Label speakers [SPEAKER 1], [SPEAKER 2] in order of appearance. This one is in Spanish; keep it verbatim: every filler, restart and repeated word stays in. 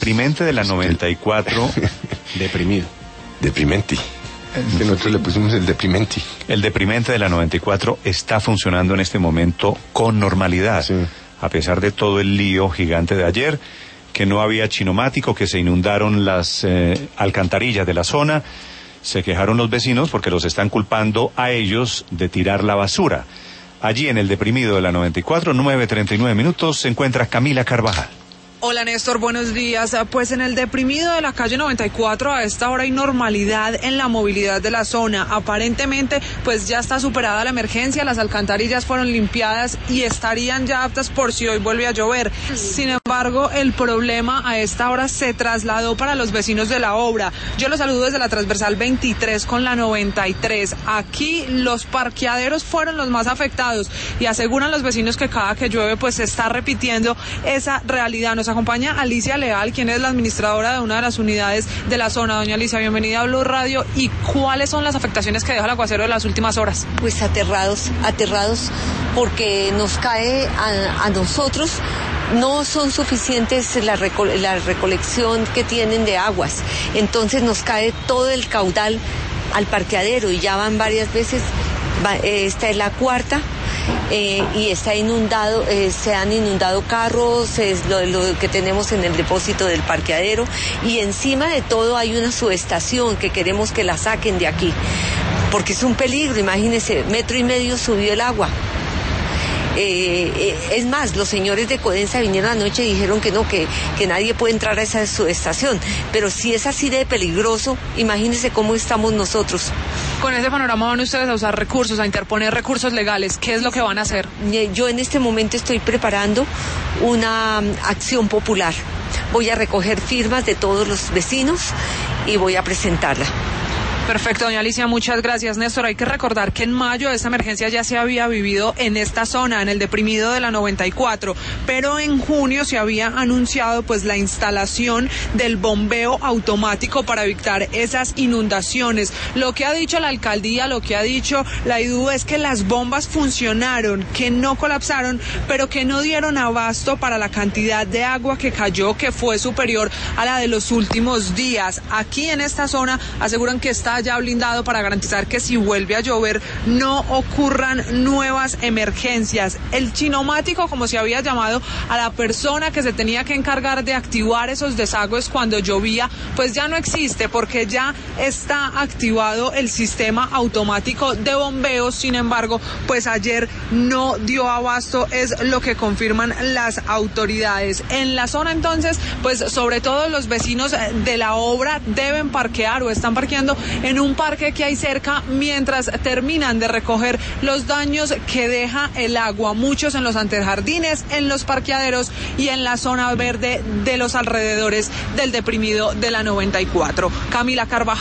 [SPEAKER 1] Deprimente de la noventa y cuatro.
[SPEAKER 2] Deprimido.
[SPEAKER 3] Deprimenti. Que nosotros le pusimos el deprimenti.
[SPEAKER 1] El deprimente de la noventa y cuatro está funcionando en este momento con normalidad.
[SPEAKER 3] Sí.
[SPEAKER 1] A pesar de todo el lío gigante de ayer, que no había chinomático, que se inundaron las eh, alcantarillas de la zona. Se quejaron los vecinos porque los están culpando a ellos de tirar la basura. Allí en el deprimido de la noventa y cuatro, nueve treinta y nueve minutos, se encuentra Camila Carvajal.
[SPEAKER 4] Hola Néstor, buenos días. Pues en el deprimido de la calle noventa y cuatro a esta hora hay normalidad en la movilidad de la zona. Aparentemente pues ya está superada la emergencia, las alcantarillas fueron limpiadas y estarían ya aptas por si hoy vuelve a llover. Sin embargo, el problema a esta hora se trasladó para los vecinos de la obra. Yo los saludo desde la transversal veintitrés con la noventa y tres. Aquí los parqueaderos fueron los más afectados y aseguran los vecinos que cada que llueve pues se está repitiendo esa realidad. Nos acompaña Alicia Leal, quien es la administradora de una de las unidades de la zona. Doña Alicia, bienvenida a Blue Radio. ¿Y cuáles son las afectaciones que deja el aguacero de las últimas horas?
[SPEAKER 5] Pues aterrados, aterrados porque nos cae a, a nosotros. No son suficientes la, reco la recolección que tienen de aguas. Entonces nos cae todo el caudal al parqueadero y ya van varias veces. Va, eh, esta es la cuarta. Eh, y está inundado, eh, se han inundado carros, es lo, lo que tenemos en el depósito del parqueadero, y encima de todo hay una subestación que queremos que la saquen de aquí, porque es un peligro. Imagínense, metro y medio subió el agua. Eh, eh, es más, los señores de Codensa vinieron anoche y dijeron que no, que, que nadie puede entrar a esa subestación, pero si es así de peligroso, imagínense cómo estamos nosotros.
[SPEAKER 4] Con ese panorama van ustedes a usar recursos, a interponer recursos legales. ¿Qué es lo que van a hacer?
[SPEAKER 5] Yo en este momento estoy preparando una acción popular. Voy a recoger firmas de todos los vecinos y voy a presentarla.
[SPEAKER 4] Perfecto, doña Alicia, muchas gracias. Néstor, hay que recordar que en mayo esta emergencia ya se había vivido en esta zona, en el deprimido de la noventa y cuatro, pero en junio se había anunciado pues la instalación del bombeo automático para evitar esas inundaciones. Lo que ha dicho la alcaldía, lo que ha dicho la I D U es que las bombas funcionaron, que no colapsaron, pero que no dieron abasto para la cantidad de agua que cayó, que fue superior a la de los últimos días. Aquí en esta zona aseguran que está ya blindado para garantizar que si vuelve a llover no ocurran nuevas emergencias. El chinomático, como se había llamado a la persona que se tenía que encargar de activar esos desagües cuando llovía, pues ya no existe, porque ya está activado el sistema automático de bombeo. Sin embargo, pues ayer no dio abasto, es lo que confirman las autoridades. En la zona entonces, pues sobre todo los vecinos de la obra deben parquear o están parqueando en un parque que hay cerca mientras terminan de recoger los daños que deja el agua, muchos en los antejardines, en los parqueaderos y en la zona verde de los alrededores del deprimido de la noventa y cuatro. Camila Carvajal.